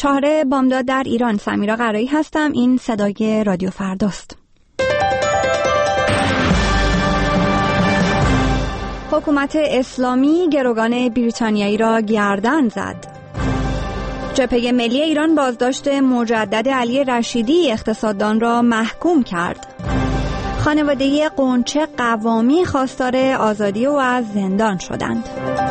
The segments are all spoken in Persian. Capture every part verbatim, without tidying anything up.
چهار بامداد در ایران. سمیرا قرایی هستم. این صدای رادیو فرداست. حکومت اسلامی گروگان بریتانیایی را گردن زد. جبهه ملی ایران بازداشت مجدد علی رشیدی اقتصاددان را محکوم کرد. خانواده قنچه قوامی خواستار آزادی او از زندان شدند.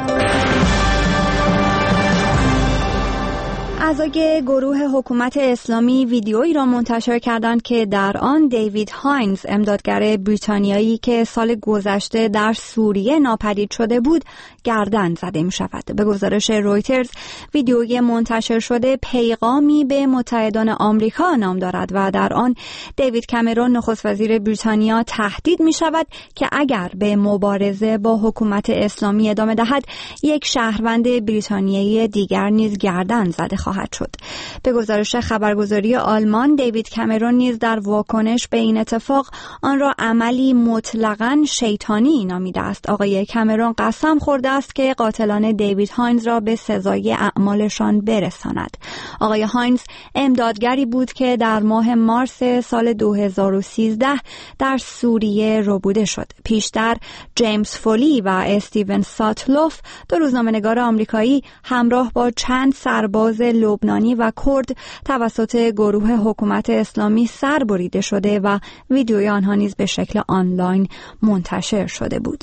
اعضای گروه حکومت اسلامی ویدیویی را منتشر کردند که در آن دیوید هاینز، امدادگر بریتانیایی که سال گذشته در سوریه ناپدید شده بود، گردن زده می شود. به گزارش رویترز، ویدیوی منتشر شده پیغامی به متحدان آمریکا نام دارد و در آن دیوید کامرون نخست وزیر بریتانیا تهدید می شود که اگر به مبارزه با حکومت اسلامی ادامه دهد، یک شهروند بریتانیایی دیگر نیز گردن زده خواهد شد. به گزارش خبرگزاری آلمان، دیوید کامرون نیز در واکنش به این اتفاق آن را عملی مطلقاً شیطانی نامیده است. آقای کامرون قسم خورده است که قاتلان دیوید هاینز را به سزای اعمالشان برساند. آقای هاینز امدادگری بود که در ماه مارس سال دو هزار و سیزده در سوریه ربوده شد. پیشتر جیمز فولی و استیون ساتلوف، دو روزنامه‌نگار آمریکایی، همراه با چند سرباز لبنانی و کرد توسط گروه حکومت اسلامی سربریده شده و ویدیوی آنها نیز به شکل آنلاین منتشر شده بود.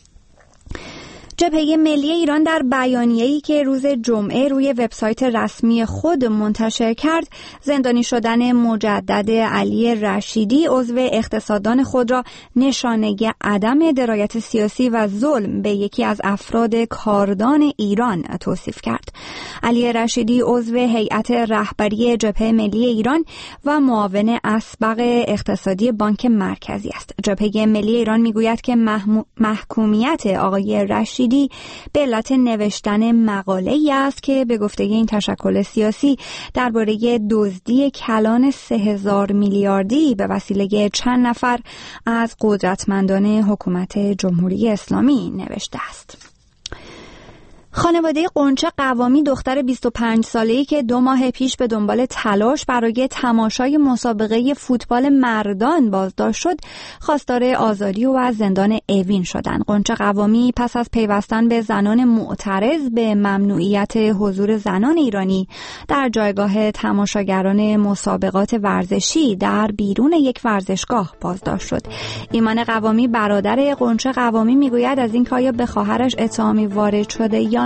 جبهه ملی ایران در بیانیه‌ای که روز جمعه روی وبسایت رسمی خود منتشر کرد، زندانی شدن مجدد علی رشیدی عضو اقتصاددان خود را نشانه عدم درایت سیاسی و ظلم به یکی از افراد کاردان ایران توصیف کرد. علی رشیدی عضو هیئت رهبری جبهه ملی ایران و معاون اسبق اقتصادی بانک مرکزی است. جبهه ملی ایران میگوید که محکومیت آقای رشیدی به علت نوشتن مقاله‌ای است که به گفته این تشکل سیاسی درباره دزدی کلان سه هزار میلیاردی به وسیله چند نفر از قدرتمندان حکومت جمهوری اسلامی نوشته است. خانواده قنچه قوامی، دختر بیست و پنج ساله‌ای که دو ماه پیش به دنبال تلاش برای تماشای مسابقه فوتبال مردان بازداشت شد، خواستار آزادی و از زندان اوین شدند. قنچه قوامی پس از پیوستن به زنان معترض به ممنوعیت حضور زنان ایرانی در جایگاه تماشاگران مسابقات ورزشی در بیرون یک ورزشگاه بازداشت شد. ایمان قوامی، برادر قنچه قوامی، میگوید از این که آیا به خواهرش اتهامی وارد شده یا